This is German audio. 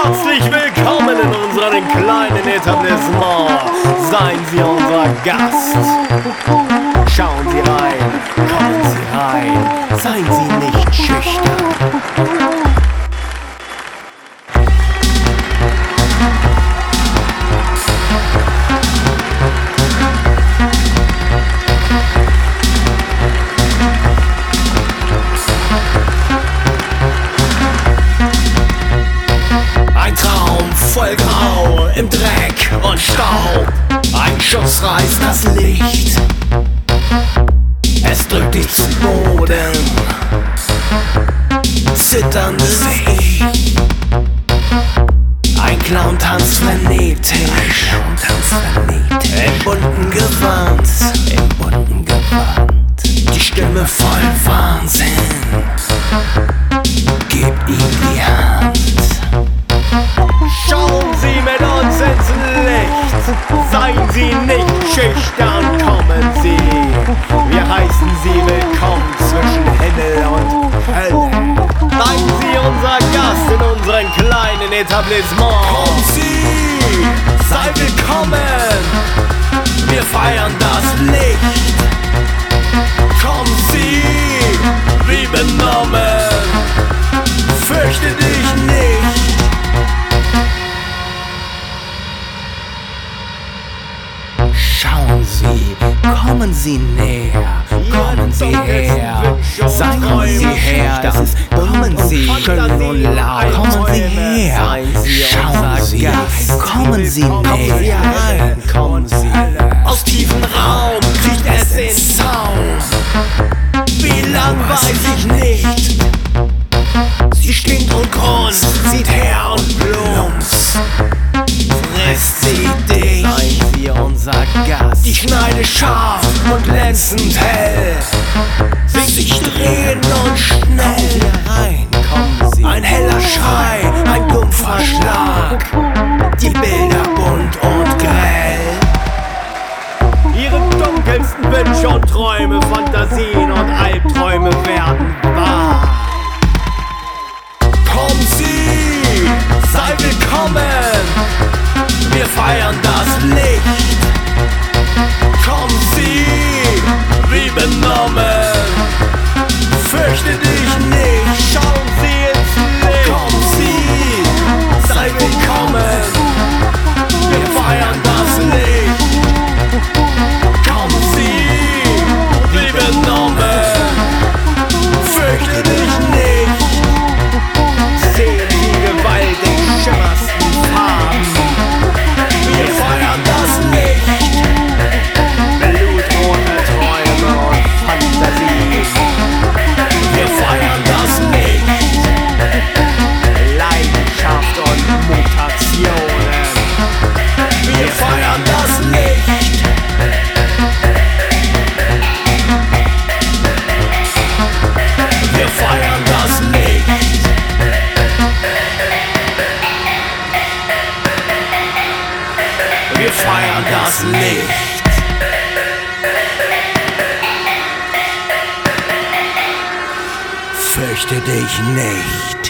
Herzlich willkommen in unserem kleinen Etablissement. Seien Sie unser Gast. Schauen Sie rein, kommen Sie rein. Seien Sie nicht schüchtern. Voll grau im Dreck und Staub. Ein Schuss reißt das Licht, es drückt dich zu Boden. Zitterndes Ich. Ein Clown tanzt frenetisch, im bunten Gewand, die Stimme voll Wahnsinn. Gib ihm die Hand. Schauen Sie mit uns ins Licht. Seien Sie nicht schüchtern, kommen Sie. Wir heißen Sie willkommen zwischen Himmel und Hölle. Seien Sie unser Gast in unserem kleinen Etablissement. Kommen Sie, sei willkommen. Wir feiern das Licht. Kommen Sie, wie benommen. Fürchte dich nicht. Schauen Sie, kommen Sie näher, kommen Sie her, seien Sie her, kommen Sie schön und laut, kommen Sie her, schauen Sie, kommen Sie näher, kommen Sie. Aus tiefem Raum kriecht es ins Zaun. Wie lang weiß ich nicht. Sie stinkt und grunzt, sieht her und plumps. Frisst sie dich. Seien Sie unser Gast. Die Schneide scharf und glänzend hell. Sich drehen und schnell. Rein, kommen Sie. Ein heller Schrei, ein dumpfer Schlag. Die Bilder bunt und grell. Ihre dunkelsten Wünsche und Träume, Fantasien und Albträume werden wahr. Kommen Sie, sei willkommen. Wir feiern das Licht. Kommen Sie, wie benommen. Fürchte dich nicht. Schauen Sie ins Licht. Kommen Sie, sei willkommen. Wir feiern das Licht. Kommen Sie, wie benommen. Fürchte dich nicht. Sehen Sie gewaltig schimmersten Farben. Wir feiern das Licht. Blutrote Träume und Fantasien. Wir feiern das Licht. Leidenschaft und Mutationen. Wir feiern das Licht. Wir feiern das Licht. Wir feiern das Licht. Fürchte dich nicht.